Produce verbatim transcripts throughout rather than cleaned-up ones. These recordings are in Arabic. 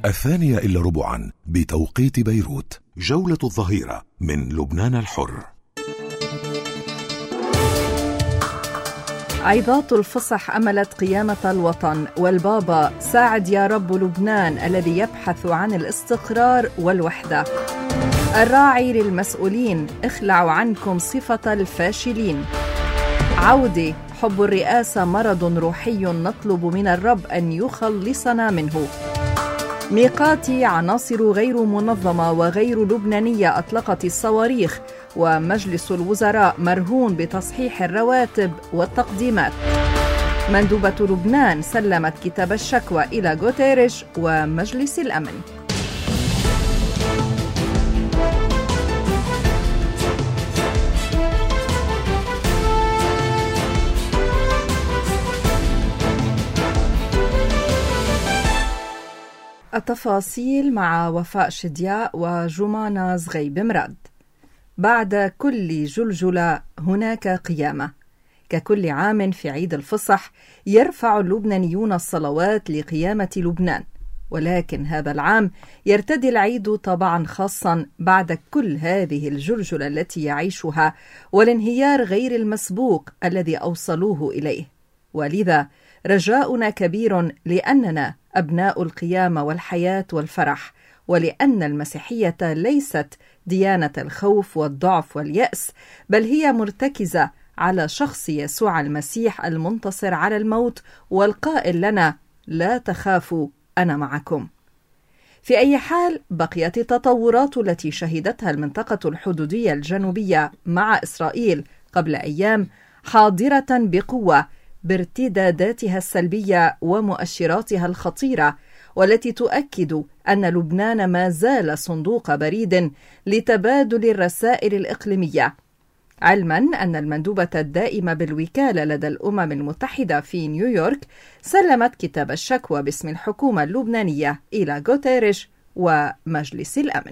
الثانية إلا ربعا بتوقيت بيروت. جولة الظهيرة من لبنان الحر. عظات الفصح أملت قيامة الوطن، والبابا ساعد يا رب لبنان الذي يبحث عن الاستقرار والوحدة. الراعي للمسؤولين، اخلعوا عنكم صفة الفاشلين. عودة، حب الرئاسة مرض روحي نطلب من الرب أن يخلصنا منه. ميقاتي، عناصر غير منظمة وغير لبنانية أطلقت الصواريخ، ومجلس الوزراء مرهون بتصحيح الرواتب والتقديمات. مندوبة لبنان سلمت كتاب الشكوى إلى غوتيريش ومجلس الأمن. التفاصيل مع وفاء شدياء وجمانة زغيب مراد. بعد كل جلجلة هناك قيامة. ككل عام في عيد الفصح يرفع اللبنانيون الصلوات لقيامة لبنان، ولكن هذا العام يرتدي العيد طابعا خاصا بعد كل هذه الجلجلة التي يعيشها والانهيار غير المسبوق الذي أوصلوه إليه. ولذا رجاؤنا كبير، لأننا أبناء القيامة والحياة والفرح، ولأن المسيحية ليست ديانة الخوف والضعف واليأس، بل هي مرتكزة على شخص يسوع المسيح المنتصر على الموت والقائل لنا: لا تخافوا، أنا معكم. في أي حال، بقيت التطورات التي شهدتها المنطقة الحدودية الجنوبية مع إسرائيل قبل أيام حاضرة بقوة بارتداداتها السلبية ومؤشراتها الخطيرة، والتي تؤكد أن لبنان ما زال صندوق بريد لتبادل الرسائل الإقليمية، علما أن المندوبة الدائمة بالوكالة لدى الأمم المتحدة في نيويورك سلمت كتاب الشكوى باسم الحكومة اللبنانية إلى غوتيريش ومجلس الأمن.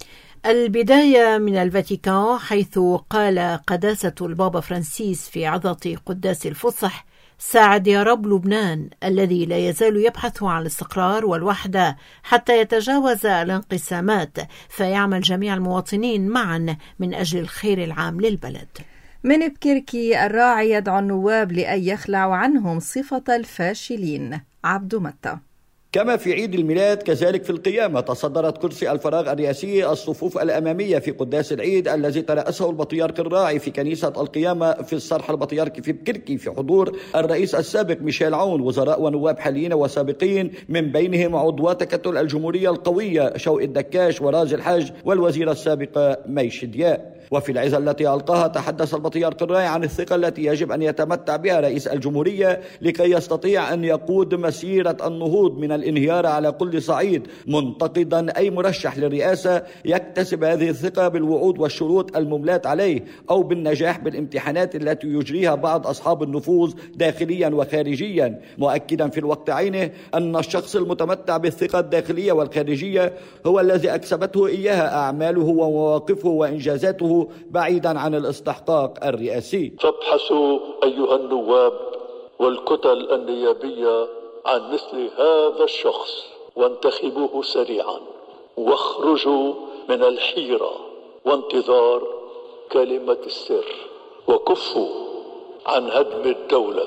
البداية من الفاتيكان، حيث قال قداسة البابا فرانسيس في عظة قداس الفصح: ساعد يا رب لبنان الذي لا يزال يبحث عن الاستقرار والوحدة حتى يتجاوز الانقسامات، فيعمل جميع المواطنين معا من أجل الخير العام للبلد. من بكركي، الراعي يدعو النواب لأن يخلعوا عنهم صفة الفاشلين. عبد متى. كما في عيد الميلاد كذلك في القيامة تصدرت كرسي الفراغ الرئاسي الصفوف الأمامية في قداس العيد الذي ترأسه البطريرك الراعي في كنيسة القيامة في الصرح البطريركي في بكركي، في حضور الرئيس السابق ميشيل عون، وزراء ونواب حاليين وسابقين، من بينهم عضو تكتل الجمهورية القوية شوقي الدكاش وراز الحج والوزيرة السابقة مي شدياء. وفي العظة التي ألقاها تحدث البطريرك الراعي عن الثقة التي يجب أن يتمتع بها رئيس الجمهورية لكي يستطيع أن يقود مسيرة النهوض من الانهيار على كل صعيد، منتقدا أي مرشح للرئاسة يكتسب هذه الثقة بالوعود والشروط المملاة عليه، أو بالنجاح بالامتحانات التي يجريها بعض أصحاب النفوذ داخليا وخارجيا، مؤكدا في الوقت عينه أن الشخص المتمتع بالثقة الداخلية والخارجية هو الذي أكسبته إياها أعماله ومواقفه وإنجازاته بعيدا عن الاستحقاق الرئاسي. فابحثوا أيها النواب والكتل النيابية عن مثل هذا الشخص وانتخبوه سريعا، واخرجوا من الحيرة وانتظار كلمة السر، وكفوا عن هدم الدولة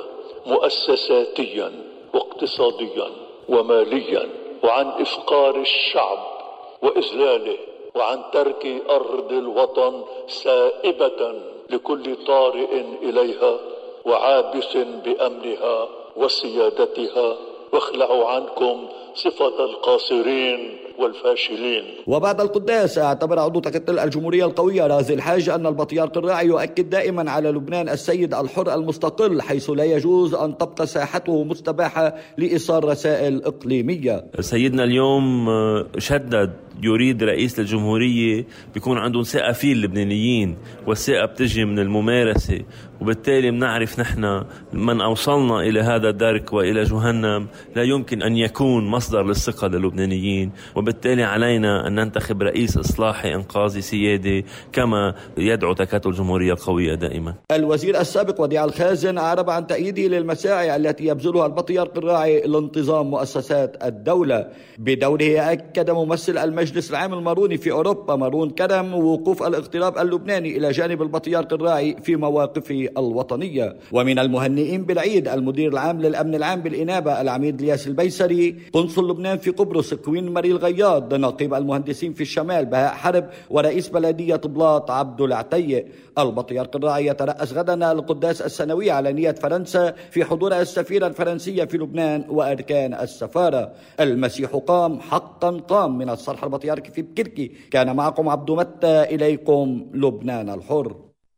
مؤسساتيا واقتصاديا وماليا، وعن إفقار الشعب وإذلاله، وعن ترك أرض الوطن سائبة لكل طارئ إليها وعابث بأمنها وسيادتها، واخلعوا عنكم صفة القاصرين والفاشلين. وبعد القداس اعتبر عضو تكتل الجمهورية القوية رازي الحاج أن البطريرك الراعي يؤكد دائما على لبنان السيد الحر المستقل، حيث لا يجوز أن تبقى ساحته مستباحة لإيصال رسائل إقليمية. سيدنا اليوم شدد يريد رئيس الجمهورية بيكون عندهم ثقة فيه اللبنانيين، والثقة بتجي من الممارسة، وبالتالي بنعرف نحن من أوصلنا إلى هذا الدرك وإلى جهنم لا يمكن أن يكون مصر مصدر للثقة للبنانيين، وبالتالي علينا أن ننتخب رئيس إصلاحي إنقاذي سيادي كما يدعو تكتل الجمهورية القوية دائما. الوزير السابق وديع الخازن أعرب عن تأييده للمساعي التي يبذلها البطريرك الراعي لانتظام مؤسسات الدولة. بدوره أكد ممثل المجلس العام الماروني في أوروبا مارون كرم وقوف الاغتراب اللبناني إلى جانب البطريرك الراعي في مواقفه الوطنية. ومن المهنئين بالعيد المدير العام للأمن العام بالإنابة العميد الياس البيسري، قنصل لبنان في قبرص كوين ماري الغياض، نقيب المهندسين في الشمال بهاء حرب، ورئيس بلدية بلاط عبد العتيق. البطريرك الراعي يترأس غدا القداس السنوية على نية فرنسا في حضور السفيرة الفرنسية في لبنان وأركان السفارة. المسيح قام حقا قام من الصرح البطريركي في بكركي. كان معكم عبد متى، إليكم لبنان الحر.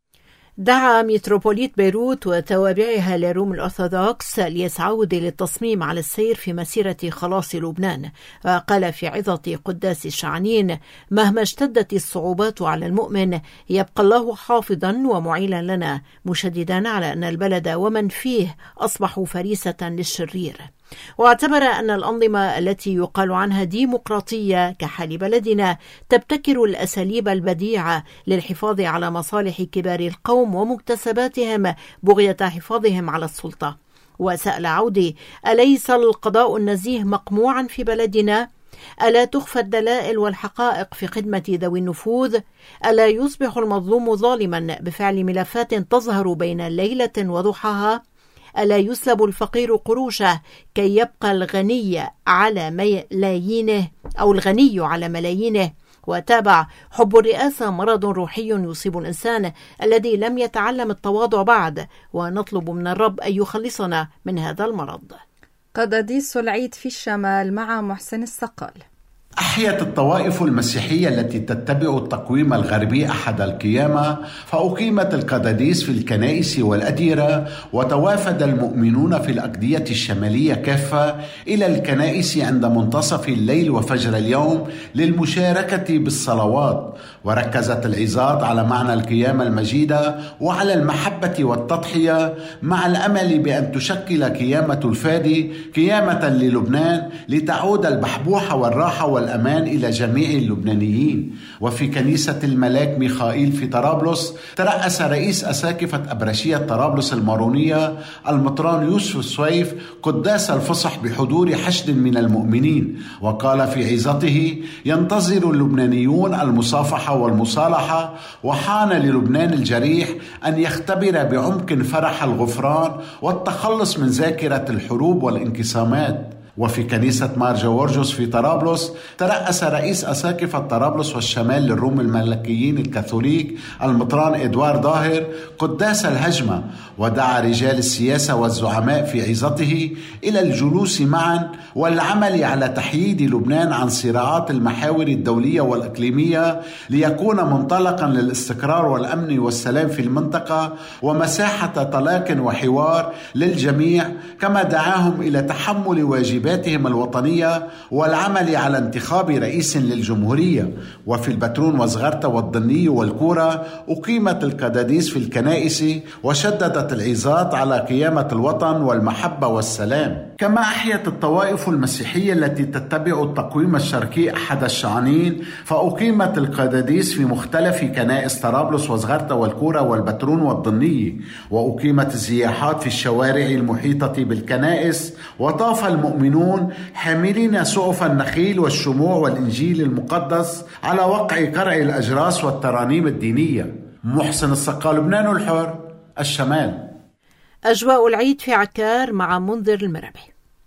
دعا متروبوليت بيروت وتوابعها لروم الأرثوذكس ليسعود للتصميم على السير في مسيرة خلاص لبنان. وقال في عظة قداس الشعنين: مهما اشتدت الصعوبات على المؤمن يبقى الله حافظا ومعيلا لنا، مشددا على أن البلد ومن فيه أصبحوا فريسة للشرير. واعتبر أن الأنظمة التي يقال عنها ديمقراطية كحال بلدنا تبتكر الأساليب البديعة للحفاظ على مصالح كبار القوم ومكتسباتهم بغية حفاظهم على السلطة. وسأل عودي: أليس القضاء النزيه مقموعا في بلدنا؟ ألا تخفى الدلائل والحقائق في خدمة ذوي النفوذ؟ ألا يصبح المظلوم ظالما بفعل ملفات تظهر بين ليلة وضحاها؟ ألا يسلب الفقير قروشه كي يبقى الغني على ملايينه أو الغني على ملايينه؟ وتابع: حب الرئاسة مرض روحي يصيب الإنسان الذي لم يتعلم التواضع بعد، ونطلب من الرب أن يخلصنا من هذا المرض. قداديس العيد في الشمال مع محسن السقال. أحيت الطوائف المسيحية التي تتبع التقويم الغربي أحد القيامة، فأقيمت القداديس في الكنائس والأديرة، وتوافد المؤمنون في الأقضية الشمالية كافة إلى الكنائس عند منتصف الليل وفجر اليوم للمشاركة بالصلوات. وركزت العظات على معنى القيامة المجيدة وعلى المحبة والتضحية، مع الأمل بأن تشكل قيامة الفادي قيامة للبنان لتعود البحبوحة والراحة والأمان إلى جميع اللبنانيين. وفي كنيسة الملاك ميخائيل في طرابلس ترأس رئيس أساقفة أبرشية طرابلس المارونية المطران يوسف السويف قداس الفصح بحضور حشد من المؤمنين، وقال في عظته: ينتظر اللبنانيون المصافحة والمصالحة، وحان للبنان الجريح أن يختبر بعمق فرح الغفران والتخلص من ذاكرة الحروب والانقسامات. وفي كنيسة مار جورجوس في طرابلس ترأس رئيس أساقفة طرابلس والشمال للروم الملكيين الكاثوليك المطران إدوار ظاهر قداس الهجمة، ودعا رجال السياسة والزعماء في عظته إلى الجلوس معا والعمل على تحييد لبنان عن صراعات المحاور الدولية والإقليمية ليكون منطلقا للاستقرار والأمن والسلام في المنطقة ومساحة طلاق وحوار للجميع، كما دعاهم إلى تحمل واجبات الوطنية والعمل على انتخاب رئيس للجمهورية. وفي البترون وزغرتة والضني والكورة أقيمت القداديس في الكنائس، وشددت العظات على قيامة الوطن والمحبة والسلام. كما أحيت الطوائف المسيحية التي تتبع التقويم الشرقي أحد الشعنين، فأقيمت القداديس في مختلف كنائس طرابلس وزغرتة والكورة والبترون والضني، وأقيمت الزياحات في الشوارع المحيطة بالكنائس، وطاف المؤمنون حاملين سقف النخيل والشموع والإنجيل المقدس على وقع قرع الأجراس والترانيم الدينية. محسن السقال، لبنان الحر، الشمال. أجواء العيد في عكار مع منذر المربي.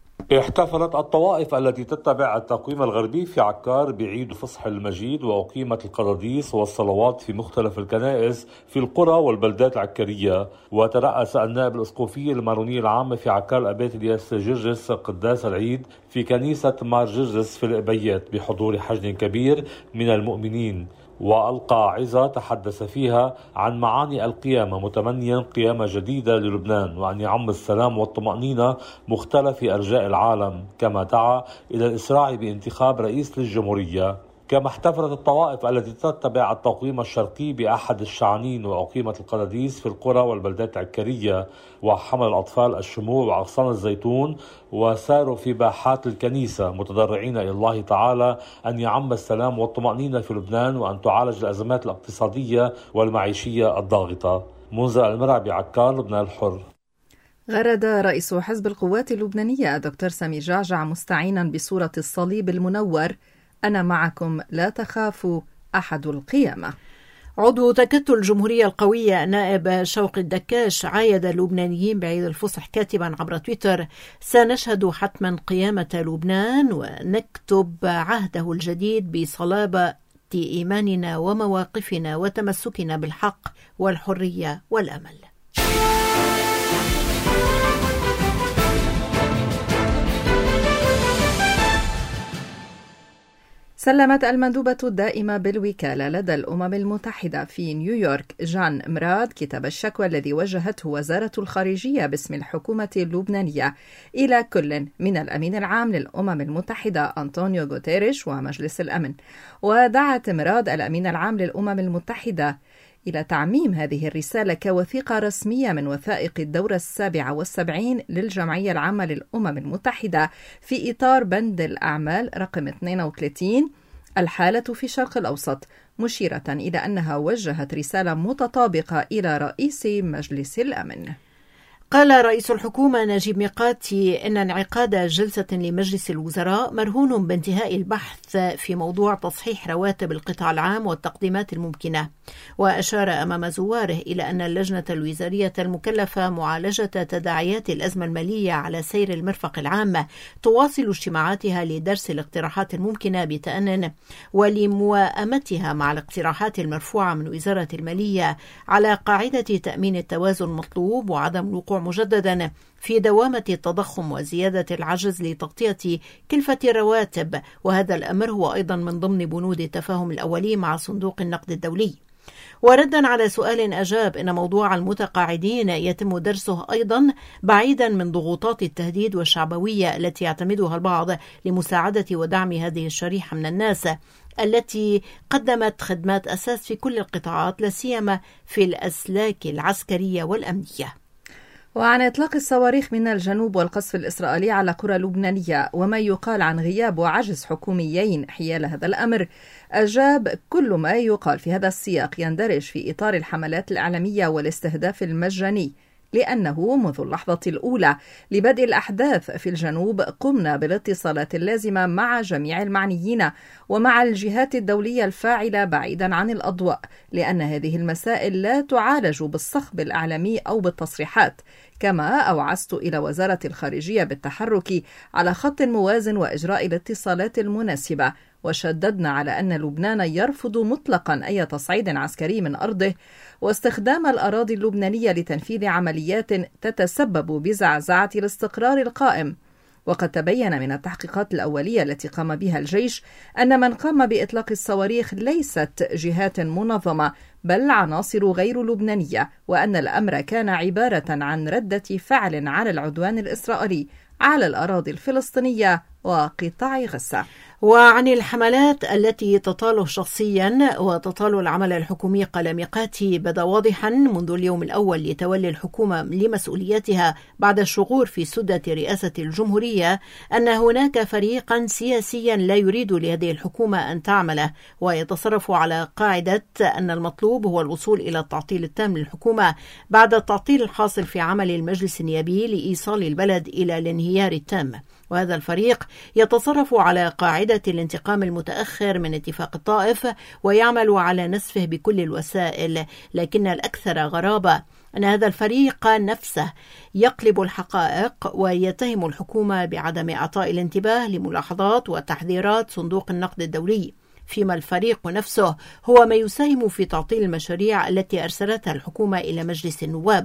احتفلت الطوائف التي تتبع التقويم الغربي في عكار بعيد الفصح المجيد، وأقيمت القداديس والصلوات في مختلف الكنائس في القرى والبلدات العكارية. وترأس النائب الأسقفي الماروني العام في عكار الأبات الياس جرجس قداس العيد في كنيسة مار جرجس في الأبيات بحضور حشد كبير من المؤمنين، وألقى عظة تحدث فيها عن معاني القيامة، متمنيا قيامة جديدة للبنان وأن يعم السلام والطمأنينة مختلف أرجاء العالم، كما دعا إلى الإسراع بانتخاب رئيس للجمهورية. كما احتفلت الطوائف التي تتبع التقويم الشرقي بأحد الشعانين وأقيمت القداديس في القرى والبلدات العكرية، وحمل الأطفال الشموع وأغصان الزيتون وساروا في باحات الكنيسة متضرعين إلى الله تعالى أن يعم السلام والطمأنينة في لبنان وأن تعالج الأزمات الاقتصادية والمعيشية الضاغطة. منذر المرعبي، عكار، لبنان الحر. غرد رئيس حزب القوات اللبنانية دكتور سمير جعجع مستعينا بصورة الصليب المنور: أنا معكم لا تخافوا، أحد القيامة. عضو تكتل الجمهورية القوية نائب شوقي الدكاش عايد اللبنانيين بعيد الفصح كاتبا عبر تويتر: سنشهد حتما قيامة لبنان ونكتب عهده الجديد بصلابة إيماننا ومواقفنا وتمسكنا بالحق والحرية والأمل. سلمت المندوبة الدائمة بالوكالة لدى الأمم المتحدة في نيويورك جان مراد كتاب الشكوى الذي وجهته وزارة الخارجية باسم الحكومة اللبنانية إلى كل من الأمين العام للأمم المتحدة أنطونيو غوتيريش ومجلس الأمن. ودعت مراد الأمين العام للأمم المتحدة إلى تعميم هذه الرسالة كوثيقة رسمية من وثائق الدورة السابعة والسبعين للجمعية العامة للأمم المتحدة في إطار بند الأعمال رقم اثنين وثلاثين الحالة في الشرق الأوسط، مشيرة إلى أنها وجهت رسالة متطابقة إلى رئيس مجلس الأمن. قال رئيس الحكومة نجيب ميقاتي إن انعقاد جلسة لمجلس الوزراء مرهون بانتهاء البحث في موضوع تصحيح رواتب القطاع العام والتقديمات الممكنة، وأشار أمام زواره إلى أن اللجنة الوزارية المكلفة معالجة تداعيات الأزمة المالية على سير المرفق العام تواصل اجتماعاتها لدرس الاقتراحات الممكنة بتأنٍ ولموائمتها مع الاقتراحات المرفوعة من وزارة المالية على قاعدة تأمين التوازن المطلوب وعدم الوقوع مجددا في دوامة التضخم وزيادة العجز لتغطية كلفة الرواتب، وهذا الأمر هو أيضا من ضمن بنود التفاهم الأولي مع صندوق النقد الدولي. وردا على سؤال أجاب إن موضوع المتقاعدين يتم درسه أيضا بعيدا من ضغوطات التهديد والشعبوية التي يعتمدها البعض لمساعدة ودعم هذه الشريحة من الناس التي قدمت خدمات أساس في كل القطاعات، لا سيما في الأسلاك العسكرية والأمنية. وعن إطلاق الصواريخ من الجنوب والقصف الإسرائيلي على قرى لبنانية وما يقال عن غياب وعجز حكوميين حيال هذا الأمر، أجاب: كل ما يقال في هذا السياق يندرج في إطار الحملات الإعلامية والاستهداف المجاني، لأنه منذ اللحظة الأولى لبدء الأحداث في الجنوب قمنا بالاتصالات اللازمة مع جميع المعنيين ومع الجهات الدولية الفاعلة بعيدا عن الأضواء، لأن هذه المسائل لا تعالج بالصخب الإعلامي أو بالتصريحات. كما أوعزت إلى وزارة الخارجية بالتحرك على خط موازن وإجراء الاتصالات المناسبة، وشددنا على أن لبنان يرفض مطلقا أي تصعيد عسكري من أرضه واستخدام الأراضي اللبنانية لتنفيذ عمليات تتسبب بزعزعة الاستقرار القائم. وقد تبين من التحقيقات الأولية التي قام بها الجيش أن من قام بإطلاق الصواريخ ليست جهات منظمة بل عناصر غير لبنانية، وأن الأمر كان عبارة عن ردة فعل على العدوان الإسرائيلي على الأراضي الفلسطينية وقطاع غزة. وعن الحملات التي تطاله شخصيا وتطال العمل الحكومي، قال ميقاتي: بدا واضحا منذ اليوم الأول لتولي الحكومة لمسؤوليتها بعد الشغور في سدة رئاسة الجمهورية أن هناك فريقا سياسيا لا يريد لهذه الحكومة أن تعمل ويتصرف على قاعدة أن المطلوب هو الوصول إلى التعطيل التام للحكومة بعد التعطيل الحاصل في عمل المجلس النيابي لإيصال البلد إلى الانهيار التام. وهذا الفريق يتصرف على قاعدة الانتقام المتأخر من اتفاق الطائف ويعمل على نسفه بكل الوسائل، لكن الأكثر غرابة أن هذا الفريق نفسه يقلب الحقائق ويتهم الحكومة بعدم إعطاء الانتباه لملاحظات وتحذيرات صندوق النقد الدولي، فيما الفريق نفسه هو ما يساهم في تعطيل المشاريع التي أرسلتها الحكومة إلى مجلس النواب.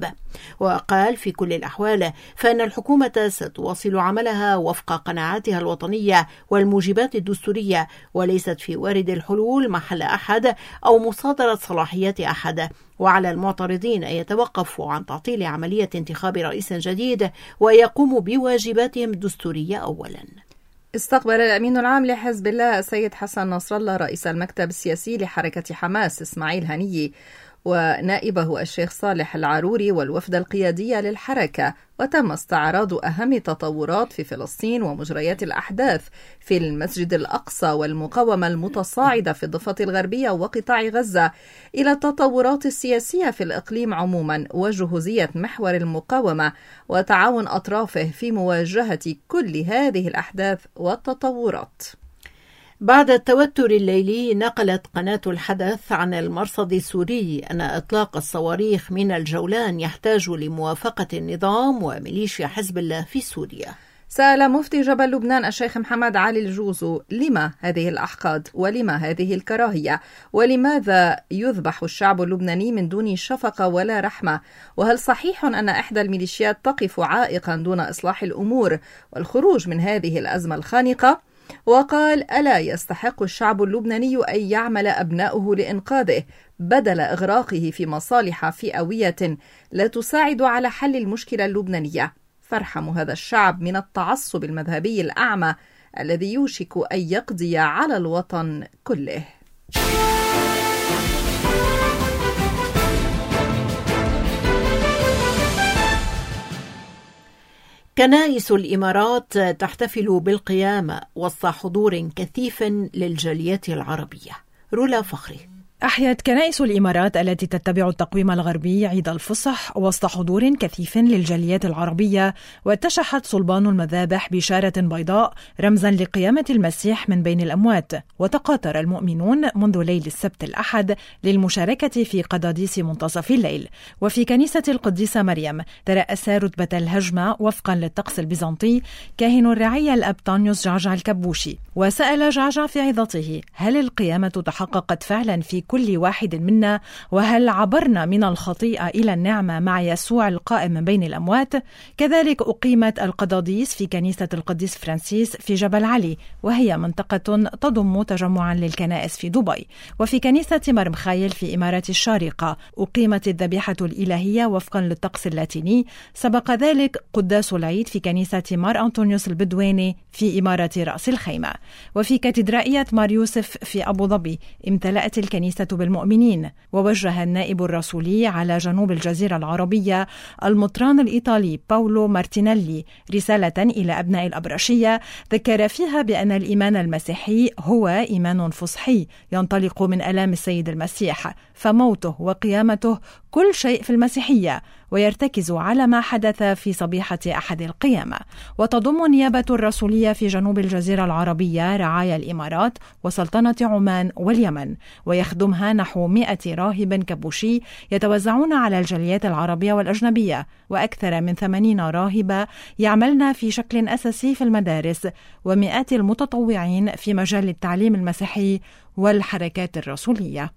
وقال: في كل الأحوال فإن الحكومة ستواصل عملها وفق قناعاتها الوطنية والموجبات الدستورية، وليست في وارد الحلول محل أحد أو مصادرة صلاحيات أحد، وعلى المعترضين أن يتوقفوا عن تعطيل عملية انتخاب رئيس جديد ويقوموا بواجباتهم الدستورية أولا. استقبل الأمين العام لحزب الله السيد حسن نصر الله رئيس المكتب السياسي لحركة حماس إسماعيل هنية ونائبه الشيخ صالح العروري والوفد القيادي للحركة، وتم استعراض أهم تطورات في فلسطين ومجريات الأحداث في المسجد الأقصى والمقاومة المتصاعدة في الضفة الغربية وقطاع غزة، إلى التطورات السياسية في الإقليم عموما وجهوزية محور المقاومة وتعاون أطرافه في مواجهة كل هذه الأحداث والتطورات. بعد التوتر الليلي، نقلت قناة الحدث عن المرصد السوري أن إطلاق الصواريخ من الجولان يحتاج لموافقة النظام وميليشيا حزب الله في سوريا. سأل مفتي جبل لبنان الشيخ محمد علي الجوزو: لما هذه الأحقاد؟ ولما هذه الكراهية؟ ولماذا يذبح الشعب اللبناني من دون شفقة ولا رحمة؟ وهل صحيح أن إحدى الميليشيات تقف عائقا دون إصلاح الأمور والخروج من هذه الأزمة الخانقة؟ وقال: ألا يستحق الشعب اللبناني أن يعمل أبناؤه لإنقاذه بدل إغراقه في مصالح فئوية لا تساعد على حل المشكلة اللبنانية؟ فارحموا هذا الشعب من التعصب المذهبي الأعمى الذي يوشك أن يقضي على الوطن كله. كنائس الإمارات تحتفل بالقيامة وسط حضور كثيف للجاليات العربية. رولا فخري. أحيت كنائس الإمارات التي تتبع التقويم الغربي عيد الفصح وسط حضور كثيف للجاليات العربية، واتشحت صلبان المذابح بشارة بيضاء رمزا لقيامة المسيح من بين الأموات، وتقاطر المؤمنون منذ ليل السبت الأحد للمشاركة في قداديس منتصف الليل. وفي كنيسة القديسة مريم ترأس رتبة الهجمة وفقا للطقس البيزنطي كاهن الرعية الأب طانيوس جعجع الكبوشي، وسأل جعجع في عظته: هل القيامة تحققت فعلا في كل واحد منا؟ وهل عبرنا من الخطيئة إلى النعمة مع يسوع القائم من بين الأموات؟ كذلك أقيمت القداديس في كنيسة القديس فرانسيس في جبل علي، وهي منطقة تضم تجمعا للكنائس في دبي. وفي كنيسة مرمخايل في إمارة الشارقة أقيمت الذبيحة الإلهية وفقا للطقس اللاتيني. سبق ذلك قداس العيد في كنيسة مار أنطونيوس البدواني في إمارة رأس الخيمة. وفي كاتدرائية مار يوسف في أبو ظبي امتلأت الكنيسة بالمؤمنين. ووجه النائب الرسولي على جنوب الجزيرة العربية المطران الإيطالي باولو مارتينيلي رسالة إلى أبناء الأبرشية ذكر فيها بأن الإيمان المسيحي هو إيمان فصحي ينطلق من آلام السيد المسيح، فموته وقيامته كل شيء في المسيحية، ويرتكز على ما حدث في صبيحة أحد القيامة. وتضم النيابة الرسولية في جنوب الجزيرة العربية رعايا الإمارات وسلطنة عمان واليمن، ويخدمها نحو مئة راهب كبوشي يتوزعون على الجاليات العربية والأجنبية، وأكثر من ثمانين راهبة يعملن في شكل أساسي في المدارس، ومئات المتطوعين في مجال التعليم المسيحي والحركات الرسولية.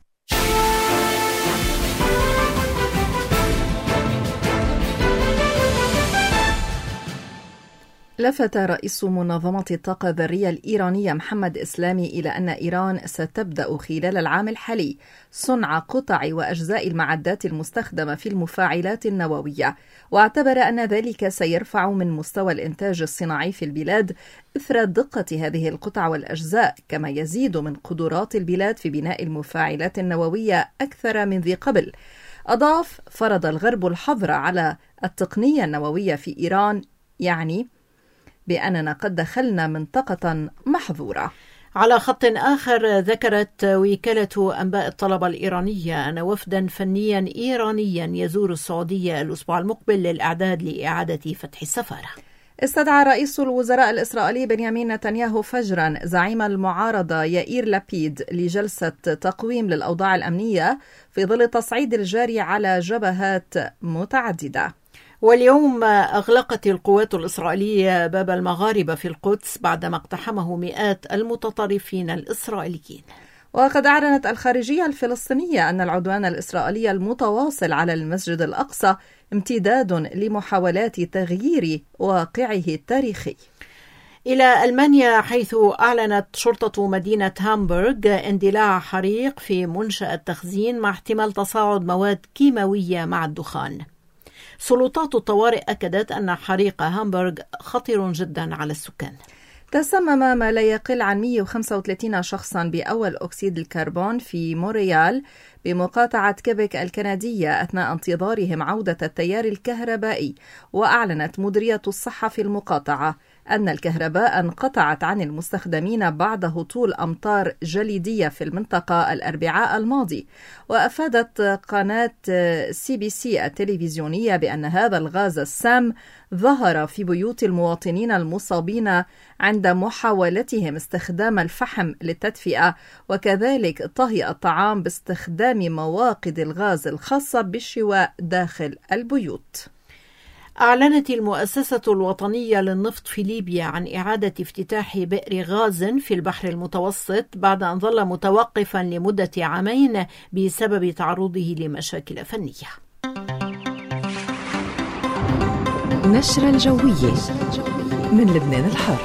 لفت رئيس منظمة الطاقة الذرية الإيرانية محمد إسلامي إلى أن إيران ستبدأ خلال العام الحالي صنع قطع وأجزاء المعدات المستخدمة في المفاعلات النووية، واعتبر أن ذلك سيرفع من مستوى الإنتاج الصناعي في البلاد إثر دقة هذه القطع والأجزاء، كما يزيد من قدرات البلاد في بناء المفاعلات النووية أكثر من ذي قبل. أضاف: فرض الغرب الحظر على التقنية النووية في إيران، يعني بأننا قد دخلنا منطقة محظورة. على خط آخر، ذكرت وكالة أنباء الطلبة الإيرانية أن وفدا فنيا إيرانيا يزور السعودية الأسبوع المقبل للإعداد لإعادة فتح السفارة. استدعى رئيس الوزراء الإسرائيلي بنيامين نتنياهو فجرا زعيم المعارضة يائير لابيد لجلسة تقويم للأوضاع الأمنية في ظل التصعيد الجاري على جبهات متعددة. واليوم أغلقت القوات الإسرائيلية باب المغاربة في القدس بعدما اقتحمه مئات المتطرفين الإسرائيليين. وقد أعلنت الخارجية الفلسطينية أن العدوان الإسرائيلي المتواصل على المسجد الأقصى امتداد لمحاولات تغيير واقعه التاريخي. إلى ألمانيا، حيث أعلنت شرطة مدينة هامبورغ اندلاع حريق في منشأة تخزين مع احتمال تصاعد مواد كيماوية مع الدخان. سلطات الطوارئ أكدت أن حريق هامبورغ خطير جدا على السكان. تسمم ما لا يقل عن مئة وخمسة وثلاثين شخصا بأول أكسيد الكربون في مونريال بمقاطعة كيبك الكندية أثناء انتظارهم عودة التيار الكهربائي. وأعلنت مديرية الصحة في المقاطعة أن الكهرباء انقطعت عن المستخدمين بعد هطول أمطار جليدية في المنطقة الأربعاء الماضي. وأفادت قناة سي بي سي التلفزيونية بأن هذا الغاز السام ظهر في بيوت المواطنين المصابين عند محاولتهم استخدام الفحم للتدفئة، وكذلك طهي الطعام باستخدام مواقد الغاز الخاصة بالشواء داخل البيوت. أعلنت المؤسسة الوطنية للنفط في ليبيا عن إعادة افتتاح بئر غاز في البحر المتوسط بعد أن ظل متوقفا لمدة عامين بسبب تعرضه لمشاكل فنية. نشرة الجوية من لبنان الحر.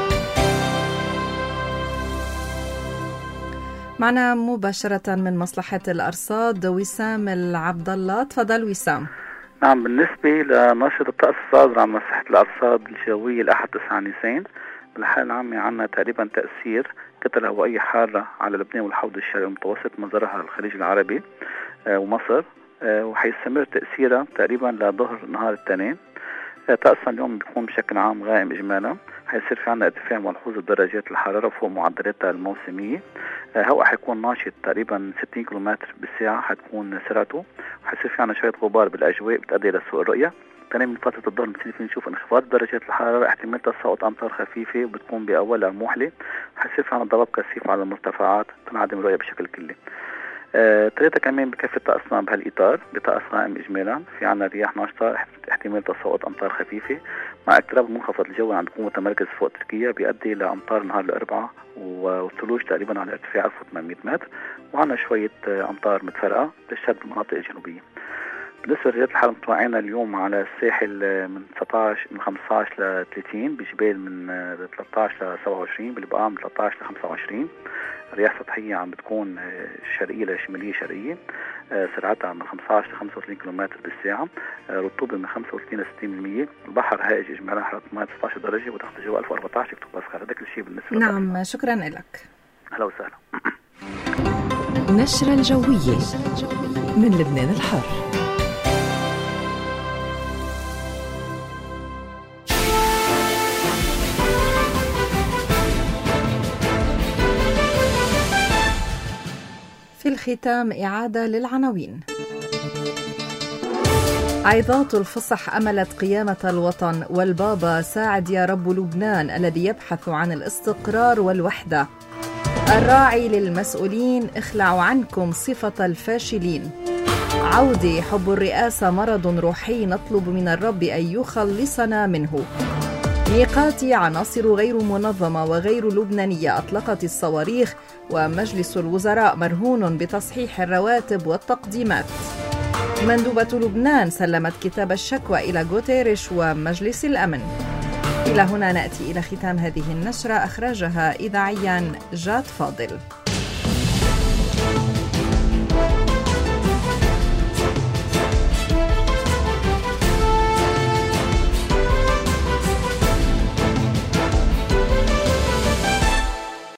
معنا مباشرة من مصلحة الأرصاد وسام العبد الله. تفضل وسام. نعم، بالنسبة لنشرة الطقس الصادرة عن مصلحة الأرصاد الجوية لأحد تسعة نيسان، بالحالة العامة عنا تقريبا تأثير كتل هوائية حارة على لبنان والحوض الشرقي المتوسط مصدرها الخليج العربي ومصر، وحيستمر تأثيرها تقريبا لظهر نهار الاثنين. طقسنا اليوم بيكون بشكل عام غائم إجمالا، حيصير في عنا ارتفاع ملحوظ بدرجات الحرارة فوق معدلاتها الموسمية. هواء حيكون ناشط تقريبا ستين كيلومتر بالساعة حتكون سرعته، وحيصير في عنا شوية غبار بالأجواء بتؤدي إلى سوء الرؤية. تاني من فترة الظهر بنصير نشوف انخفاض درجات الحرارة، احتمال تساقط أمطار خفيفة وبتكون بأولها موحلة، حيصير في عنا ضباب كثيف على المرتفعات تنعدم الرؤية بشكل كلي. آه، ثلاثة كمان بكفي طقسنا بهالإطار بطقس غائم إجمالا، في عنا رياح ناشطة احتمال تساقط أمطار خفيفة مع اقتراب المنخفض الجوي عند يكون متمركز فوق تركيا بيؤدي لأمطار نهار الأربعاء والثلوج تقريبا على ارتفاع ألف وثمانمئة متر، وعنا شوية أمطار متفرقة تشتد بالمناطق الجنوبية. بالنسبة لدرجات الحرارة متوقعين اليوم على الساحل من تسعطعش من خمسطعش ل ثلاثين، بجبال من ثلاثطعش ل سبعة وعشرين، بالبقاع من ثلاثطعش ل خمسة وعشرين. رياح سطحية عم بتكون شرقية لشمالية شرقية، سرعتها من خمسطعش ل خمسة وثلاثين كيلومتر بالساعة، رطوبة من خمسة وثلاثين ل ستين بالمئة. البحر هائج إجمالا حرارة الماء تسعة عشر درجة وتحت الجو ألف وأربعة عشر هكتوباسكال. هذا كل شيء بالنسبة. نعم، شكرا لك. أهلا وسهلا. نشرة الجوية من لبنان الحر. في الختام إعادة للعناوين. عظات الفصح أملت قيامة الوطن، والبابا ساعد يا رب لبنان الذي يبحث عن الاستقرار والوحدة. الراعي للمسؤولين اخلعوا عنكم صفة الفاشلين. عودي حب الرئاسة مرض روحي نطلب من الرب أن يخلصنا منه. ميقاتي عناصر غير منظمة وغير لبنانية أطلقت الصواريخ، ومجلس الوزراء مرهون بتصحيح الرواتب والتقديمات. مندوبة لبنان سلمت كتاب الشكوى إلى غوتيريش ومجلس الأمن. إلى هنا نأتي إلى ختام هذه النشرة، أخرجها إذاعيا جاد فاضل.